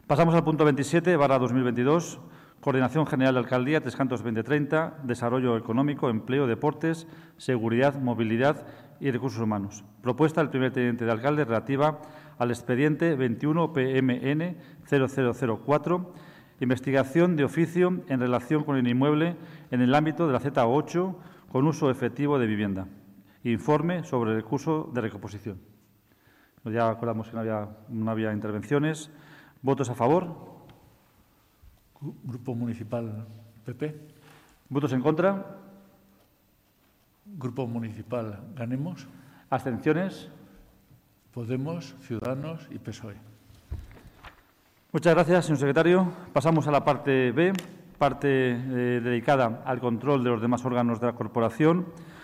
Pasamos al punto 27/2022, Coordinación General de Alcaldía, Tres Cantos 2030, Desarrollo Económico, Empleo, Deportes, Seguridad, Movilidad y Recursos Humanos. Propuesta del primer teniente de alcalde relativa al expediente 21 PMN 0004, investigación de oficio en relación con el inmueble en el ámbito de la Z8 con uso efectivo de vivienda. Informe sobre el recurso de recomposición. Ya acordamos que no había intervenciones. ¿Votos a favor? Grupo Municipal PP. ¿Votos en contra? Grupo Municipal Ganemos. ¿Abstenciones? Podemos, Ciudadanos y PSOE. Muchas gracias, señor secretario. Pasamos a la parte B, parte dedicada al control de los demás órganos de la corporación.